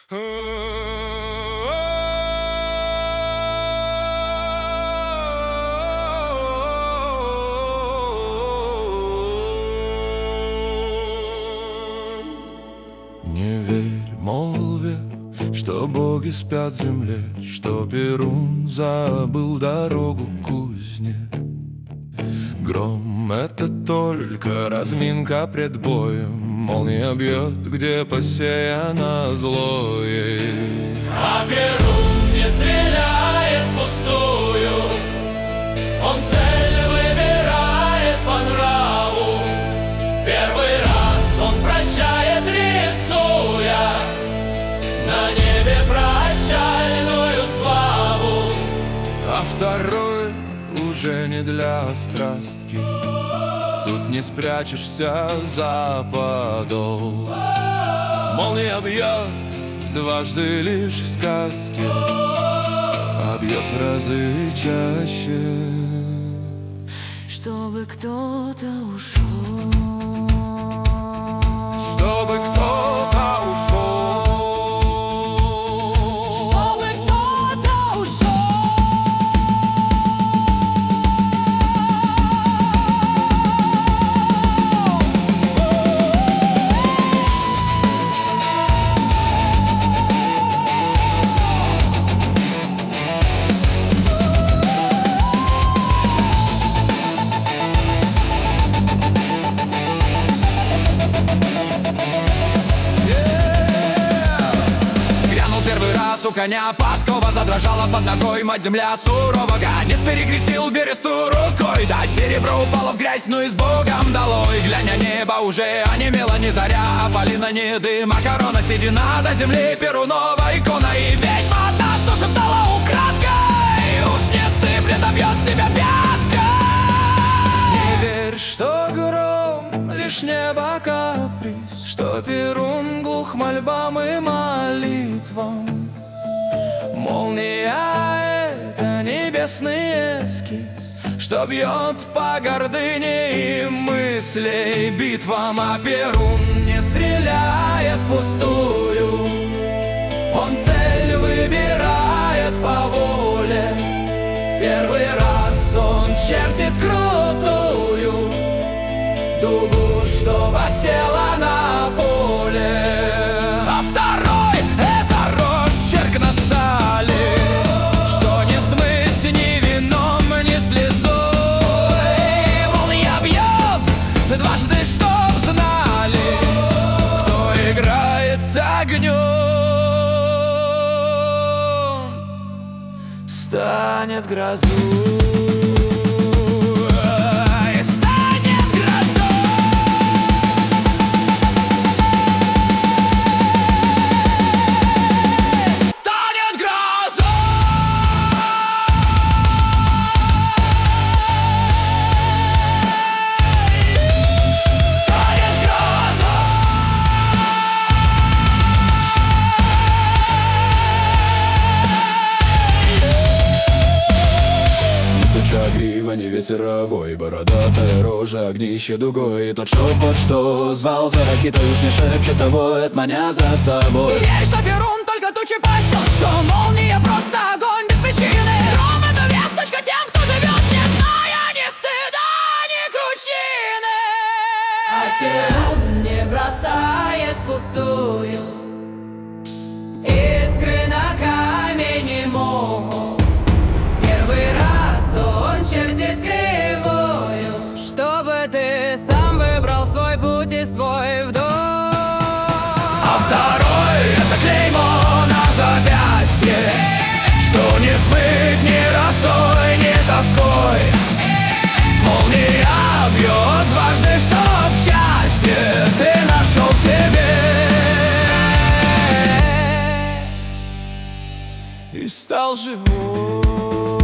Не верь молве, что боги спят в земле, что Перун забыл дорогу к кузне. Гром — это только разминка пред боем, молния бьет, где посеяно злое. А Перун не стреляет впустую, он цель выбирает по нраву. Первый раз он прощает, рисуя на небе прощальную славу. А второй уже не для страстки, тут не спрячешься за подол. Молния бьет дважды лишь в сказке, а бьет в разы чаще. Чтобы кто-то ушел, Чтобы кто-то ушел, чтобы кто-то ушел. у коня подкова задрожала под ногой, мать земля сурово гонит, перекрестил бересту рукой, да серебро упало в грязь, ну и с Богом долой. Глянь, небо уже онемело, не заря, а полина не дым, а корона седина до земли Перунова икона. И ведьма одна, что шептала украдкой, уж не сыплет, а бьет себя пяткой. Не верь, что гром лишь небо каприз, что Перун глух мольбам и молитвам. Молния — это небесный эскиз, что бьет по гордыне и мыслей битвам. А Перун не стреляет впустую, он цель выбирает по воле. Первый раз он чертит крутую дугу, чтоб осела на поле. А второй — это росчерк на стали, что не смыть ни вином, ни слезой. Молния бьет дважды, чтоб знали, кто играет с огнем, станет грозой. Грива не ветеровой, бородатая рожа, огнище дугой. И тот шепот, что звал за ракетой, уж не шепчет, того маня за собой. И верь, что Перун только тучи пасет, что молния просто огонь без причины. Гром — это весточка тем, кто живет, не зная ни стыда, ни кручины. А Перун не бросает впустую искры на камень и мох. Первый раз он чертит кривую, чтобы ты сам выбрал свой путь и свой вдох. А второй — это клеймо на запястье, что не смыть ни росой, ни тоской. Молния бьет дважды, чтоб счастье ты нашел себе и стал живой.